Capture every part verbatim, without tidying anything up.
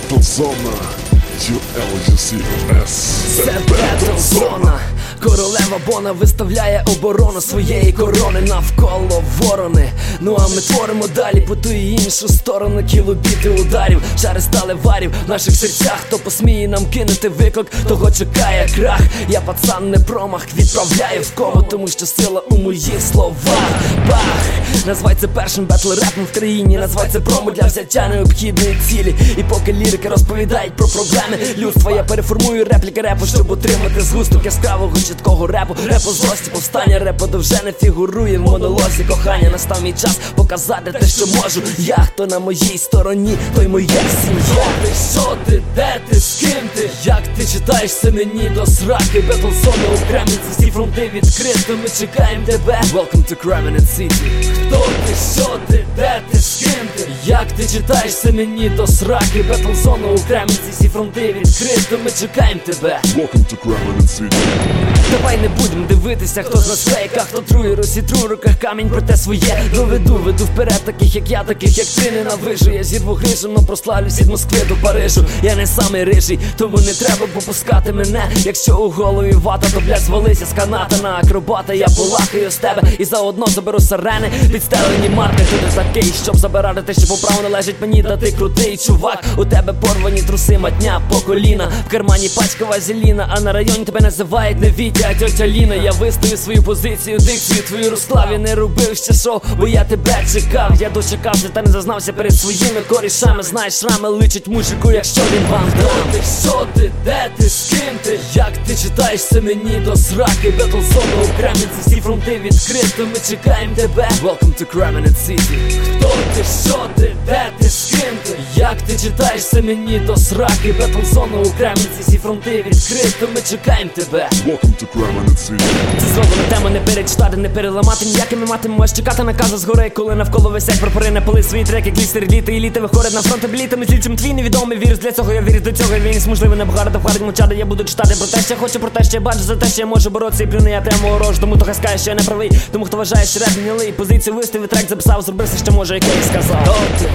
Батлзона, ю ел ю сі ес. Це Батлзона. Королева Бона виставляє оборону своєї корони навколо ворони. Ну а ми творимо далі по ту і іншу сторону. Кілобіти ударів, шари сталеварів в наших серцях. Хто посміє нам кинути виклик, того чекає крах. Я пацан не промах, відправляю в кому, тому що сила у моїх словах. Бах! Назвай це першим бетл-репом в країні. Назвай це промо для взяття необхідної цілі. І поки лірики розповідають про проблеми людства, я переформую репліки репу, щоб отримати згусток яскравого чіткого репу. Репу злості, повстання, репу довже не фігурує в монолозі кохання. Настав мій час показати те, що можу. Я, хто на моїй стороні, той моя сім'я. Ти, що ти, де ти, з ким ти? Як ти читаєшся мені до сраки? Батлзона у Кремниці, всі фронти відкрито, ми чекаємо тебе. Welcome to Kremenec City. Хто ти, що ти, де ти, з ким ти? Як ти читаєшся мені до сраки? Батлзона у Кремниці, всі фронти відкрито, ми чекаємо тебе. Welcome to Kremenec City. Давай не будем дивитися, хто з нас фейк, а хто трує, розітру в руках камінь, проте своє доведу, веду вперед таких як я, таких як ти ненавижу. Я зірву грижу, но прославлюсь від Москви до Парижу. Я не самий рижий, тому не треба попускати мене. Якщо у голові вата, то блядь звалися з каната на акробата. Я полахаю з тебе і заодно заберу сирени, підстелені марки. Ти не такий, щоб забирати те, що по праву належить мені. Та ти крутий чувак, у тебе порвані труси, матня по коліна. В кармані пачка вазеліна, а на районі тебе називають не Вітя, а тьотя Ліна. Я вистою свою позицію, дикцію твою розклав. Я не робив ще шоу, бо я тебе чекав. Я дочекався та не зазнався перед своїми корішами. Знаєш, шрами личить мужику, якщо він вам дам. Ти, що ти, де ти, з ким ти? Як ти читаєшся мені до сраки? Батлзона у Кремниці, всі фронти відкрито, ми чекаємо тебе. Welcome to Kremenec City. Хто ти, що ти, де ти, з ким ти? Як ти читаєшся мені до сраки? Батлзона у Кремниці, всі фронти відкрито, ми чекаємо тебе. Welcome to Kremenec City. Це зроблена тема, не перечитати, не переламати. Ніякими матимеш чекати наказу згори, коли навколо висять прапори, не пали свої треки, глістери, літи і літи виходять на фронт білітами. Слідчим твій невідомий вірус, для цього я вірю, до цього я вірюсь. Можливо, не багато вхарить мовчати, я буду читати про те, що я хочу, про те, що я бачу, за те, що я можу боротися і плюну я прямо ворож. Тому хто скаже, що я не правий, тому хто вважає, що реп гнилий. Позицію виставив, трек записав, зробив все, що може, як я і сказав. Хто ти?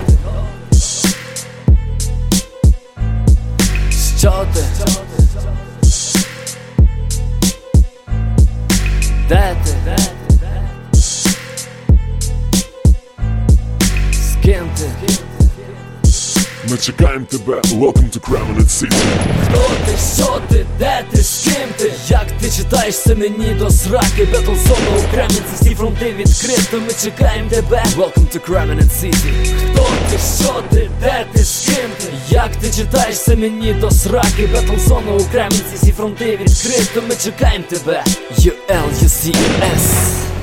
Що ти? Де ти? З ким ти? Ми чекаємо тебе. Welcome to Kremenec City. Хто ти, що ти, де ти, з ким ти? Як ти читаєшся мені до сраки? Батлзона у Кремниці, всі фронти відкрито, ми чекаємо тебе. Welcome to Kremenec City. Хто ти, що ти, де ти, з ким ти? Як ти читаєшся мені до сраки? Батлзона у Кремниці, всі фронти відкрито, ми чекаємо тебе. ю ел ю сі ес.